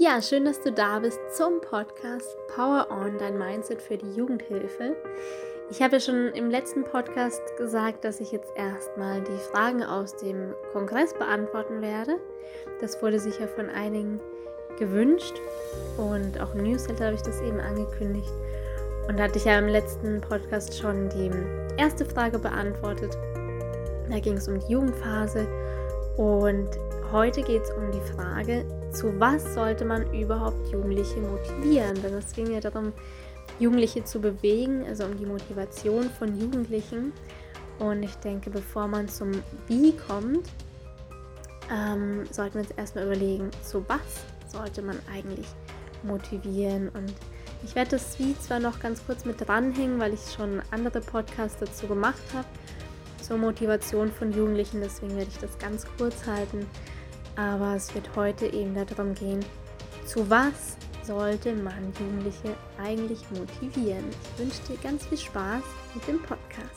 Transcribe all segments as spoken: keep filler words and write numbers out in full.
Ja, schön, dass du da bist zum Podcast Power On, dein Mindset für die Jugendhilfe. Ich habe ja schon im letzten Podcast gesagt, dass ich jetzt erstmal die Fragen aus dem Kongress beantworten werde. Das wurde sicher von einigen gewünscht und auch im Newsletter habe ich das eben angekündigt. Und da hatte ich ja im letzten Podcast schon die erste Frage beantwortet. Da ging es um die Jugendphase und heute geht es um die Frage, zu was sollte man überhaupt Jugendliche motivieren? Denn es ging ja darum, Jugendliche zu bewegen, also um die Motivation von Jugendlichen. Und ich denke, bevor man zum Wie kommt, ähm, sollten wir uns erstmal überlegen, zu was sollte man eigentlich motivieren. Und ich werde das Wie zwar noch ganz kurz mit dranhängen, weil ich schon andere Podcasts dazu gemacht habe, zur Motivation von Jugendlichen, deswegen werde ich das ganz kurz halten. Aber es wird heute eben darum gehen, zu was sollte man Jugendliche eigentlich motivieren. Ich wünsche dir ganz viel Spaß mit dem Podcast.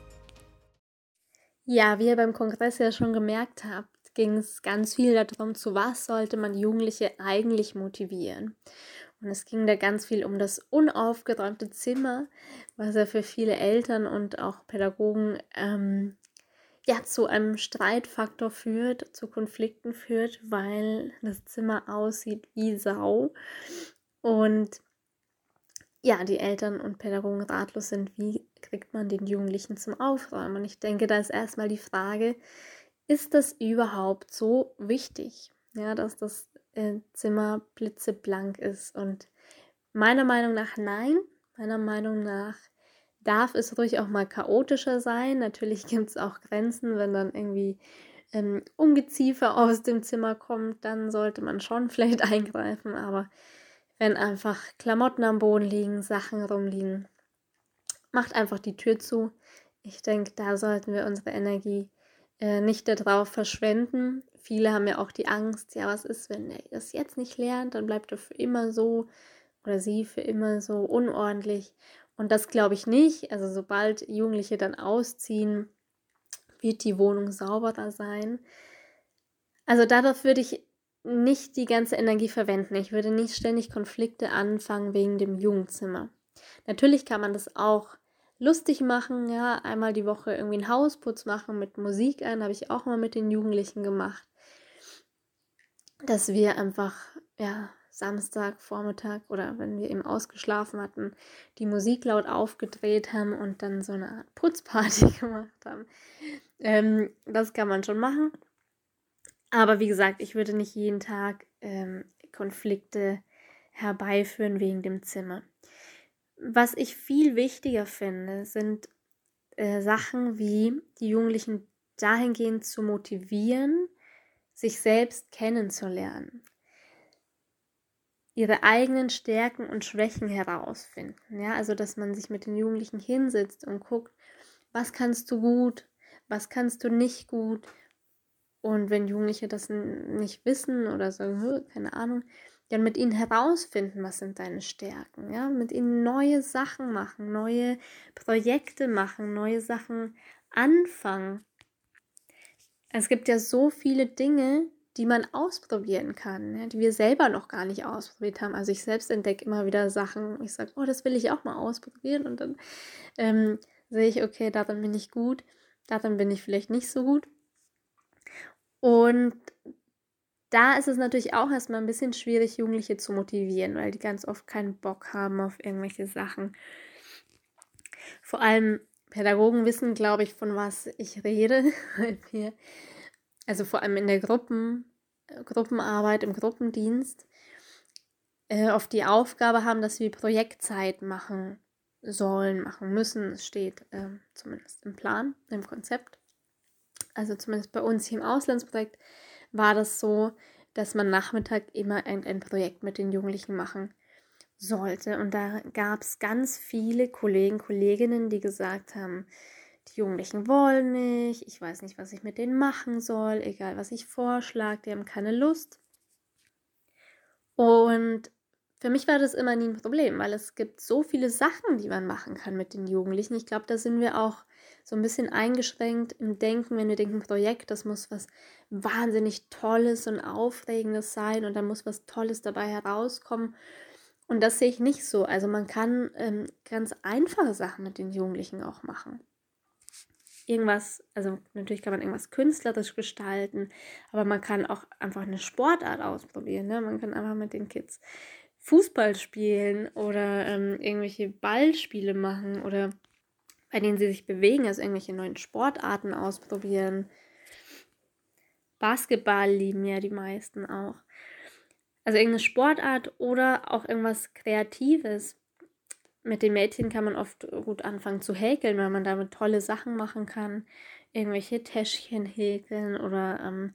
Ja, wie ihr beim Kongress ja schon gemerkt habt, ging es ganz viel darum, zu was sollte man Jugendliche eigentlich motivieren. Und es ging da ganz viel um das unaufgeräumte Zimmer, was ja für viele Eltern und auch Pädagogen ähm, ja, zu einem Streitfaktor führt, zu Konflikten führt, weil das Zimmer aussieht wie Sau und ja, die Eltern und Pädagogen ratlos sind, wie kriegt man den Jugendlichen zum Aufräumen. Und ich denke, da ist erstmal die Frage, ist das überhaupt so wichtig, ja, dass das äh, Zimmer blitzeblank ist? Und meiner Meinung nach nein, meiner Meinung nach darf es ruhig auch mal chaotischer sein. Natürlich gibt es auch Grenzen, wenn dann irgendwie ähm, Ungeziefer aus dem Zimmer kommt, dann sollte man schon vielleicht eingreifen. Aber wenn einfach Klamotten am Boden liegen, Sachen rumliegen, macht einfach die Tür zu. Ich denke, da sollten wir unsere Energie äh, nicht darauf verschwenden. Viele haben ja auch die Angst, ja, was ist, wenn er das jetzt nicht lernt, dann bleibt er für immer so oder sie für immer so unordentlich. Und das glaube ich nicht. Also sobald Jugendliche dann ausziehen, wird die Wohnung sauberer sein. Also darauf würde ich nicht die ganze Energie verwenden. Ich würde nicht ständig Konflikte anfangen wegen dem Jugendzimmer. Natürlich kann man das auch lustig machen, ja, einmal die Woche irgendwie einen Hausputz machen mit Musik an, habe ich auch mal mit den Jugendlichen gemacht. Dass wir einfach, ja, Samstag, Vormittag oder wenn wir eben ausgeschlafen hatten, die Musik laut aufgedreht haben und dann so eine Art Putzparty gemacht haben. Ähm, das kann man schon machen. Aber wie gesagt, ich würde nicht jeden Tag ähm, Konflikte herbeiführen wegen dem Zimmer. Was ich viel wichtiger finde, sind äh, Sachen wie die Jugendlichen dahingehend zu motivieren, sich selbst kennenzulernen, ihre eigenen Stärken und Schwächen herausfinden. Ja, also dass man sich mit den Jugendlichen hinsetzt und guckt, was kannst du gut, was kannst du nicht gut. Und wenn Jugendliche das n- nicht wissen oder sagen, keine Ahnung, dann mit ihnen herausfinden, was sind deine Stärken. Ja, mit ihnen neue Sachen machen, neue Projekte machen, neue Sachen anfangen. Es gibt ja so viele Dinge, die man ausprobieren kann, ja, die wir selber noch gar nicht ausprobiert haben. Also ich selbst entdecke immer wieder Sachen, ich sage, oh, das will ich auch mal ausprobieren und dann ähm, sehe ich, okay, darin bin ich gut, darin bin ich vielleicht nicht so gut. Und da ist es natürlich auch erstmal ein bisschen schwierig, Jugendliche zu motivieren, weil die ganz oft keinen Bock haben auf irgendwelche Sachen. Vor allem Pädagogen wissen, glaube ich, von was ich rede, weil wir also vor allem in der Gruppen, Gruppenarbeit, im Gruppendienst, äh, oft die Aufgabe haben, dass wir Projektzeit machen sollen, machen müssen. Es steht äh, zumindest im Plan, im Konzept. Also zumindest bei uns hier im Auslandsprojekt war das so, dass man Nachmittag immer ein, ein Projekt mit den Jugendlichen machen sollte. Und da gab es ganz viele Kollegen, Kolleginnen, die gesagt haben, die Jugendlichen wollen nicht, ich weiß nicht, was ich mit denen machen soll, egal was ich vorschlage, die haben keine Lust. Und für mich war das immer nie ein Problem, weil es gibt so viele Sachen, die man machen kann mit den Jugendlichen. Ich glaube, da sind wir auch so ein bisschen eingeschränkt im Denken, wenn wir denken, Projekt, das muss was wahnsinnig Tolles und Aufregendes sein und da muss was Tolles dabei herauskommen. Und das sehe ich nicht so. Also man kann ähm, ganz einfache Sachen mit den Jugendlichen auch machen. Irgendwas, also natürlich kann man irgendwas künstlerisch gestalten, aber man kann auch einfach eine Sportart ausprobieren. Ne? Man kann einfach mit den Kids Fußball spielen oder ähm, irgendwelche Ballspiele machen oder bei denen sie sich bewegen, also irgendwelche neuen Sportarten ausprobieren. Basketball lieben ja die meisten auch. Also irgendeine Sportart oder auch irgendwas Kreatives. Mit den Mädchen kann man oft gut anfangen zu häkeln, weil man damit tolle Sachen machen kann. Irgendwelche Täschchen häkeln oder ähm,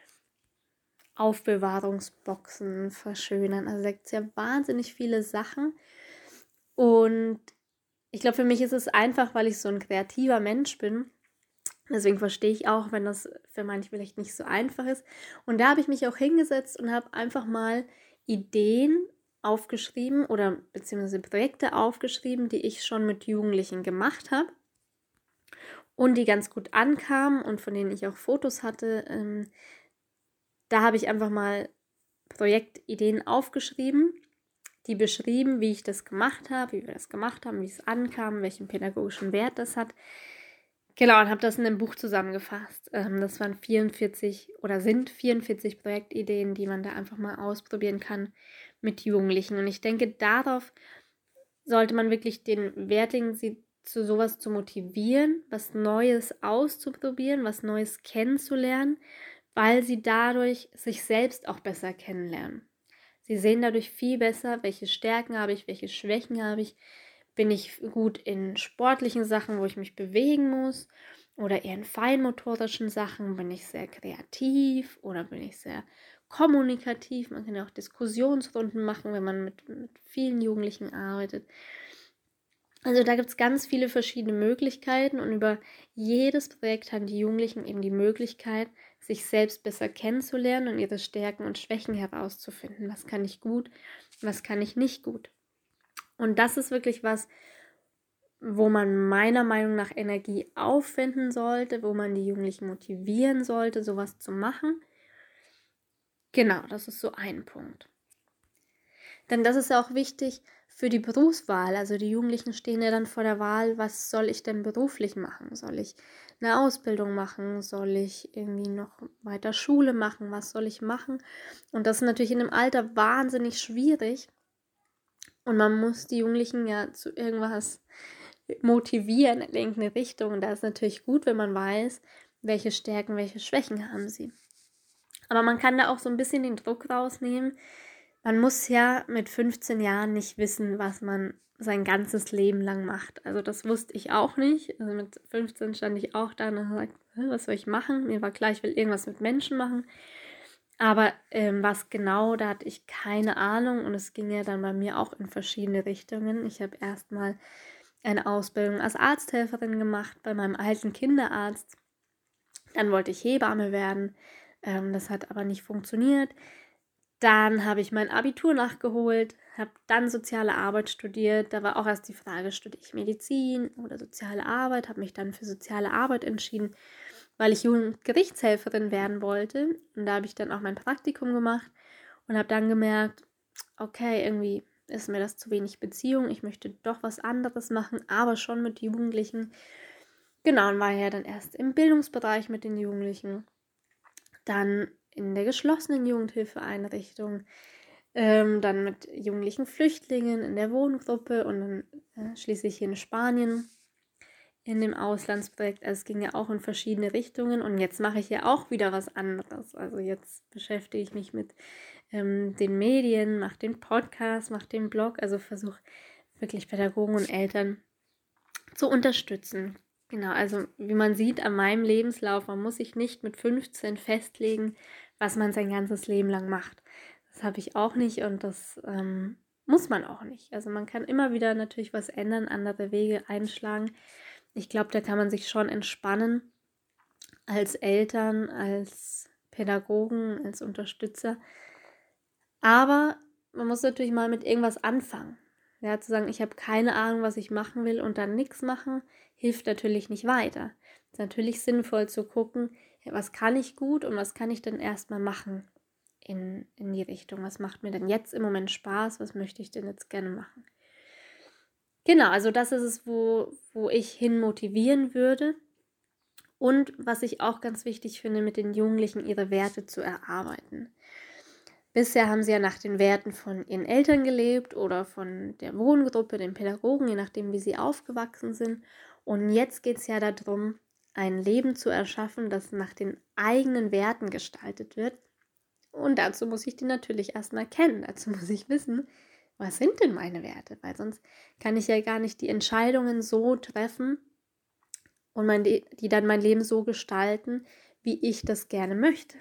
Aufbewahrungsboxen verschönern. Also da gibt es ja wahnsinnig viele Sachen. Und ich glaube, für mich ist es einfach, weil ich so ein kreativer Mensch bin. Deswegen verstehe ich auch, wenn das für manche vielleicht nicht so einfach ist. Und da habe ich mich auch hingesetzt und habe einfach mal Ideen aufgeschrieben oder beziehungsweise Projekte aufgeschrieben, die ich schon mit Jugendlichen gemacht habe und die ganz gut ankamen und von denen ich auch Fotos hatte. Ähm, da habe ich einfach mal Projektideen aufgeschrieben, die beschrieben, wie ich das gemacht habe, wie wir das gemacht haben, wie es ankam, welchen pädagogischen Wert das hat. Genau, und habe das in einem Buch zusammengefasst. Ähm, das waren vierundvierzig oder sind vierundvierzig Projektideen, die man da einfach mal ausprobieren kann mit Jugendlichen. Und ich denke, darauf sollte man wirklich den Wert legen, sie zu sowas zu motivieren, was Neues auszuprobieren, was Neues kennenzulernen, weil sie dadurch sich selbst auch besser kennenlernen. Sie sehen dadurch viel besser, welche Stärken habe ich, welche Schwächen habe ich. Bin ich gut in sportlichen Sachen, wo ich mich bewegen muss? Oder eher in feinmotorischen Sachen? Bin ich sehr kreativ oder bin ich sehr kommunikativ? Man kann ja auch Diskussionsrunden machen, wenn man mit, mit vielen Jugendlichen arbeitet. Also da gibt es ganz viele verschiedene Möglichkeiten und über jedes Projekt haben die Jugendlichen eben die Möglichkeit, sich selbst besser kennenzulernen und ihre Stärken und Schwächen herauszufinden. Was kann ich gut, was kann ich nicht gut. Und das ist wirklich was, wo man meiner Meinung nach Energie aufwenden sollte, wo man die Jugendlichen motivieren sollte, sowas zu machen. Genau, das ist so ein Punkt. Denn das ist ja auch wichtig für die Berufswahl. Also die Jugendlichen stehen ja dann vor der Wahl, was soll ich denn beruflich machen? Soll ich eine Ausbildung machen? Soll ich irgendwie noch weiter Schule machen? Was soll ich machen? Und das ist natürlich in dem Alter wahnsinnig schwierig. Und man muss die Jugendlichen ja zu irgendwas motivieren in irgendeine Richtung. Und da ist natürlich gut, wenn man weiß, welche Stärken, welche Schwächen haben sie. Aber man kann da auch so ein bisschen den Druck rausnehmen. Man muss ja mit fünfzehn Jahren nicht wissen, was man sein ganzes Leben lang macht. Also das wusste ich auch nicht. Also mit fünfzehn stand ich auch da und habe gesagt, was soll ich machen? Mir war klar, ich will irgendwas mit Menschen machen. Aber ähm, was genau, da hatte ich keine Ahnung. Und es ging ja dann bei mir auch in verschiedene Richtungen. Ich habe erstmal eine Ausbildung als Arzthelferin gemacht bei meinem alten Kinderarzt. Dann wollte ich Hebamme werden. Ähm, das hat aber nicht funktioniert. Dann habe ich mein Abitur nachgeholt, habe dann soziale Arbeit studiert. Da war auch erst die Frage, studiere ich Medizin oder soziale Arbeit, habe mich dann für soziale Arbeit entschieden, weil ich Jugendgerichtshelferin werden wollte. Und da habe ich dann auch mein Praktikum gemacht und habe dann gemerkt, okay, irgendwie ist mir das zu wenig Beziehung. Ich möchte doch was anderes machen, aber schon mit Jugendlichen. Genau, und war ja dann erst im Bildungsbereich mit den Jugendlichen. Dann in der geschlossenen Jugendhilfeeinrichtung, ähm, dann mit jugendlichen Flüchtlingen in der Wohngruppe und dann äh, schließlich hier in Spanien in dem Auslandsprojekt. Also es ging ja auch in verschiedene Richtungen und jetzt mache ich ja auch wieder was anderes. Also jetzt beschäftige ich mich mit ähm, den Medien, mache den Podcast, mache den Blog, also versuche wirklich Pädagogen und Eltern zu unterstützen. Genau, also wie man sieht an meinem Lebenslauf, man muss sich nicht mit fünfzehn festlegen, was man sein ganzes Leben lang macht. Das habe ich auch nicht und das ähm, muss man auch nicht. Also man kann immer wieder natürlich was ändern, andere Wege einschlagen. Ich glaube, da kann man sich schon entspannen als Eltern, als Pädagogen, als Unterstützer. Aber man muss natürlich mal mit irgendwas anfangen. Ja, zu sagen, ich habe keine Ahnung, was ich machen will und dann nichts machen, hilft natürlich nicht weiter. Es ist natürlich sinnvoll zu gucken, ja, was kann ich gut und was kann ich denn erstmal machen in, in die Richtung. Was macht mir denn jetzt im Moment Spaß? Was möchte ich denn jetzt gerne machen? Genau, also das ist es, wo, wo ich hin motivieren würde. Und was ich auch ganz wichtig finde, mit den Jugendlichen ihre Werte zu erarbeiten. Bisher haben sie ja nach den Werten von ihren Eltern gelebt oder von der Wohngruppe, den Pädagogen, je nachdem, wie sie aufgewachsen sind. Und jetzt geht es ja darum, ein Leben zu erschaffen, das nach den eigenen Werten gestaltet wird. Und dazu muss ich die natürlich erstmal kennen. Dazu muss ich wissen, was sind denn meine Werte? Weil sonst kann ich ja gar nicht die Entscheidungen so treffen und mein, die dann mein Leben so gestalten, wie ich das gerne möchte.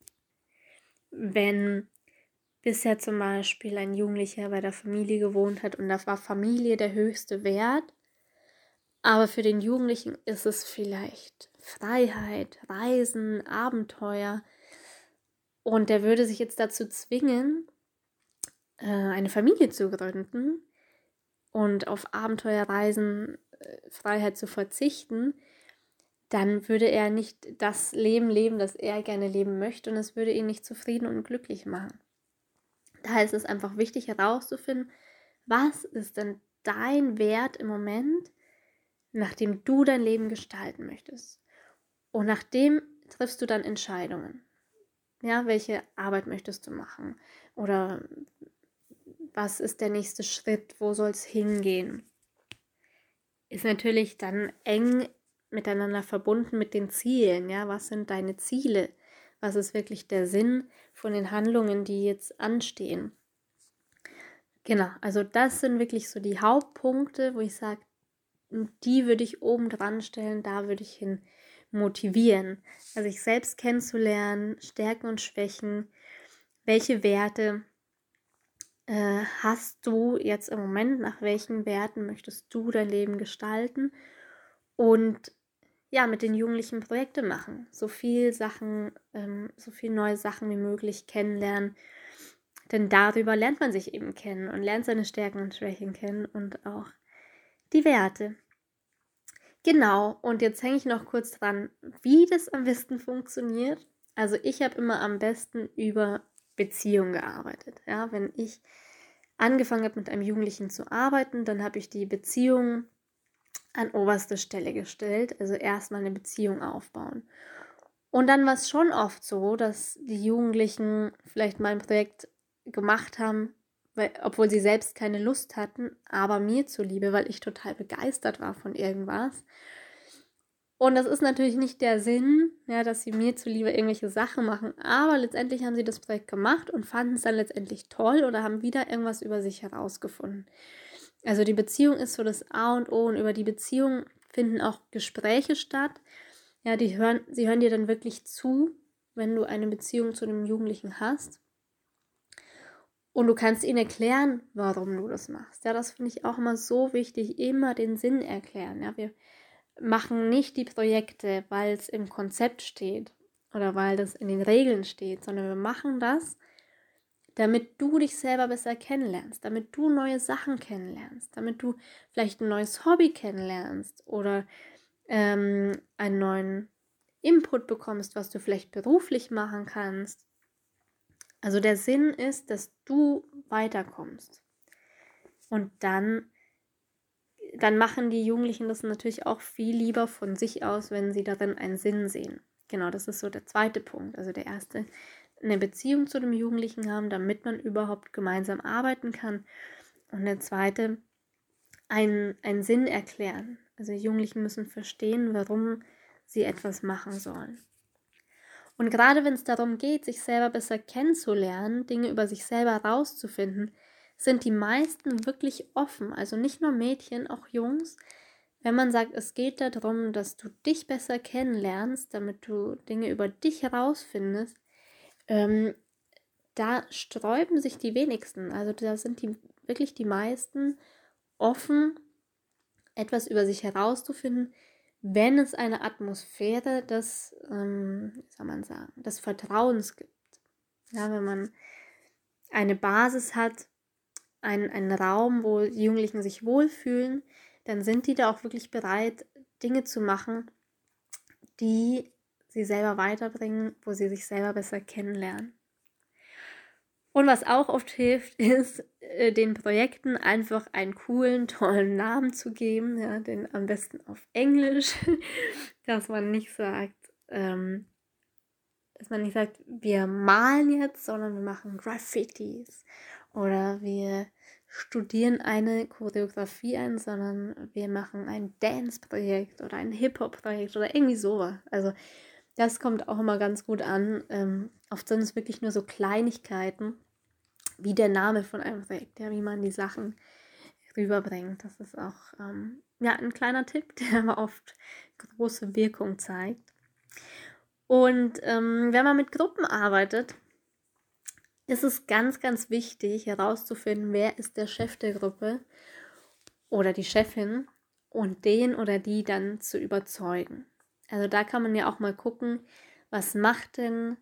Wenn bisher zum Beispiel ein Jugendlicher bei der Familie gewohnt hat und da war Familie der höchste Wert, aber für den Jugendlichen ist es vielleicht Freiheit, Reisen, Abenteuer und der würde sich jetzt dazu zwingen, eine Familie zu gründen und auf Abenteuer, Reisen, Freiheit zu verzichten, dann würde er nicht das Leben leben, das er gerne leben möchte und es würde ihn nicht zufrieden und glücklich machen. Daher ist es einfach wichtig herauszufinden, was ist denn dein Wert im Moment, nachdem du dein Leben gestalten möchtest. Und nachdem triffst du dann Entscheidungen. Ja, welche Arbeit möchtest du machen? Oder was ist der nächste Schritt? Wo soll es hingehen? Ist natürlich dann eng miteinander verbunden mit den Zielen. Ja, was sind deine Ziele? Was ist wirklich der Sinn von den Handlungen, die jetzt anstehen? Genau, also das sind wirklich so die Hauptpunkte, wo ich sage, die würde ich oben dran stellen, da würde ich hin motivieren. Also sich selbst kennenzulernen, Stärken und Schwächen, welche Werte äh, hast du jetzt im Moment, nach welchen Werten möchtest du dein Leben gestalten und ja, mit den Jugendlichen Projekte machen, so viel Sachen, ähm, so viel neue Sachen wie möglich kennenlernen, denn darüber lernt man sich eben kennen und lernt seine Stärken und Schwächen kennen und auch die Werte. Genau, und jetzt hänge ich noch kurz dran, wie das am besten funktioniert. Also ich habe immer am besten über Beziehungen gearbeitet. Ja, wenn ich angefangen habe, mit einem Jugendlichen zu arbeiten, dann habe ich die Beziehung an oberste Stelle gestellt. Also erstmal eine Beziehung aufbauen. Und dann war es schon oft so, dass die Jugendlichen vielleicht mal ein Projekt gemacht haben, weil, obwohl sie selbst keine Lust hatten, aber mir zuliebe, weil ich total begeistert war von irgendwas. Und das ist natürlich nicht der Sinn, ja, dass sie mir zuliebe irgendwelche Sachen machen, aber letztendlich haben sie das Projekt gemacht und fanden es dann letztendlich toll oder haben wieder irgendwas über sich herausgefunden. Also die Beziehung ist so das A und O und über die Beziehung finden auch Gespräche statt. Ja, die hören, sie hören dir dann wirklich zu, wenn du eine Beziehung zu einem Jugendlichen hast. Und du kannst ihnen erklären, warum du das machst. Ja, das finde ich auch immer so wichtig, immer den Sinn erklären. Ja, wir machen nicht die Projekte, weil es im Konzept steht oder weil das in den Regeln steht, sondern wir machen das, damit du dich selber besser kennenlernst, damit du neue Sachen kennenlernst, damit du vielleicht ein neues Hobby kennenlernst oder ähm, einen neuen Input bekommst, was du vielleicht beruflich machen kannst. Also der Sinn ist, dass du weiterkommst. Und dann, dann machen die Jugendlichen das natürlich auch viel lieber von sich aus, wenn sie darin einen Sinn sehen. Genau, das ist so der zweite Punkt. Also der erste, eine Beziehung zu dem Jugendlichen haben, damit man überhaupt gemeinsam arbeiten kann. Und der zweite, einen, einen Sinn erklären. Also die Jugendlichen müssen verstehen, warum sie etwas machen sollen. Und gerade wenn es darum geht, sich selber besser kennenzulernen, Dinge über sich selber herauszufinden, sind die meisten wirklich offen. Also nicht nur Mädchen, auch Jungs. Wenn man sagt, es geht darum, dass du dich besser kennenlernst, damit du Dinge über dich herausfindest, ähm, da sträuben sich die wenigsten. Also da sind die wirklich die meisten offen, etwas über sich herauszufinden, wenn es eine Atmosphäre des, ähm, wie soll man sagen, des Vertrauens gibt. Ja, wenn man eine Basis hat ein, ein Raum, wo die Jugendlichen sich wohlfühlen, dann sind die da auch wirklich bereit, Dinge zu machen, die sie selber weiterbringen, wo sie sich selber besser kennenlernen. Und was auch oft hilft, ist, äh, den Projekten einfach einen coolen, tollen Namen zu geben, ja, den am besten auf Englisch, dass man nicht sagt, ähm, dass man nicht sagt, wir malen jetzt, sondern wir machen Graffitis oder wir studieren eine Choreografie ein, sondern wir machen ein Dance-Projekt oder ein Hip-Hop-Projekt oder irgendwie sowas. Also das kommt auch immer ganz gut an. Ähm, oft sind es wirklich nur so Kleinigkeiten, wie der Name von einem Projekt, ja, wie man die Sachen rüberbringt. Das ist auch ähm, ja, ein kleiner Tipp, der aber oft große Wirkung zeigt. Und ähm, wenn man mit Gruppen arbeitet, ist es ganz, ganz wichtig herauszufinden, wer ist der Chef der Gruppe oder die Chefin und den oder die dann zu überzeugen. Also da kann man ja auch mal gucken, was macht denn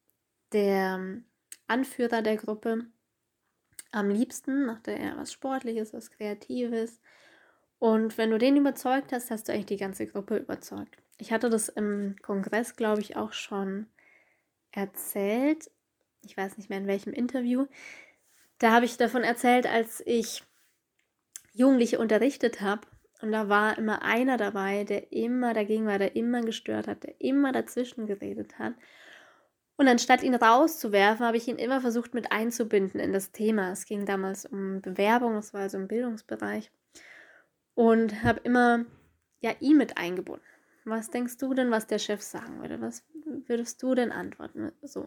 der Anführer der Gruppe am liebsten, macht er eher was Sportliches, was Kreatives. Und wenn du den überzeugt hast, hast du eigentlich die ganze Gruppe überzeugt. Ich hatte das im Kongress, glaube ich, auch schon erzählt. Ich weiß nicht mehr in welchem Interview. Da habe ich davon erzählt, als ich Jugendliche unterrichtet habe. Und da war immer einer dabei, der immer dagegen war, der immer gestört hat, der immer dazwischen geredet hat. Und anstatt ihn rauszuwerfen, habe ich ihn immer versucht mit einzubinden in das Thema. Es ging damals um Bewerbung, das war also im Bildungsbereich. Und habe immer ja, ihn mit eingebunden. Was denkst du denn, was der Chef sagen würde? Was würdest du denn antworten? So.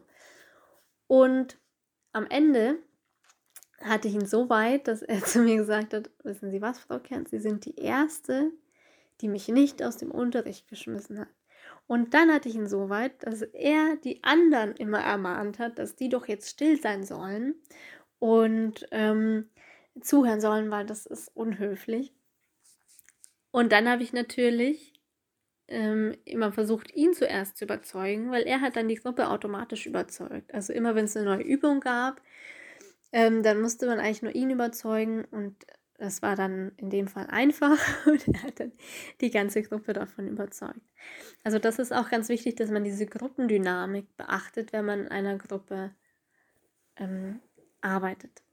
Und am Ende hatte ich ihn so weit, dass er zu mir gesagt hat, wissen Sie was, Frau Kern, Sie sind die Erste, die mich nicht aus dem Unterricht geschmissen hat. Und dann hatte ich ihn so weit, dass er die anderen immer ermahnt hat, dass die doch jetzt still sein sollen und ähm, zuhören sollen, weil das ist unhöflich. Und dann habe ich natürlich ähm, immer versucht, ihn zuerst zu überzeugen, weil er hat dann die Gruppe automatisch überzeugt. Also immer, wenn es eine neue Übung gab, ähm, dann musste man eigentlich nur ihn überzeugen und das war dann in dem Fall einfach und er hat dann die ganze Gruppe davon überzeugt. Also das ist auch ganz wichtig, dass man diese Gruppendynamik beachtet, wenn man in einer Gruppe ähm, arbeitet.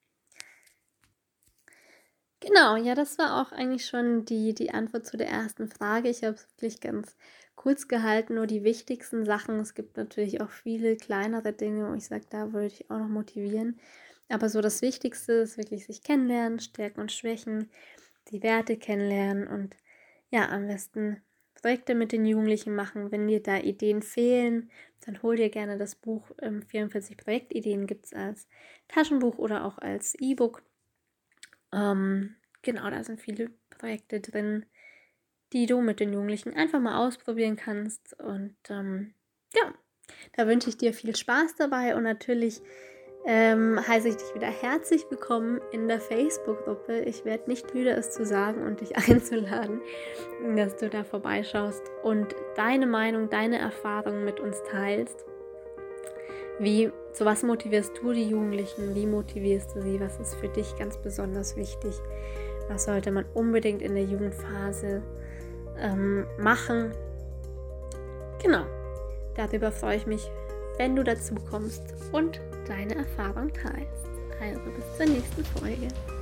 Genau, ja, das war auch eigentlich schon die, die Antwort zu der ersten Frage. Ich habe es wirklich ganz kurz gehalten, nur die wichtigsten Sachen. Es gibt natürlich auch viele kleinere Dinge, wo ich sage, da würde ich auch noch motivieren. Aber so das Wichtigste ist wirklich sich kennenlernen, Stärken und Schwächen, die Werte kennenlernen und ja, am besten Projekte mit den Jugendlichen machen. Wenn dir da Ideen fehlen, dann hol dir gerne das Buch ähm, vierundvierzig Projektideen, gibt es als Taschenbuch oder auch als E-Book. Ähm, genau, da sind viele Projekte drin, die du mit den Jugendlichen einfach mal ausprobieren kannst. Und ähm, ja, da wünsche ich dir viel Spaß dabei und natürlich ähm, heiße ich dich wieder herzlich willkommen in der Facebook-Gruppe. Ich werde nicht müde, es zu sagen und dich einzuladen, dass du da vorbeischaust und deine Meinung, deine Erfahrungen mit uns teilst. Wie, zu was motivierst du die Jugendlichen? Wie motivierst du sie? Was ist für dich ganz besonders wichtig? Was sollte man unbedingt in der Jugendphase ähm, machen? Genau, darüber freue ich mich, wenn du dazu kommst und deine Erfahrung teilst. Also bis zur nächsten Folge.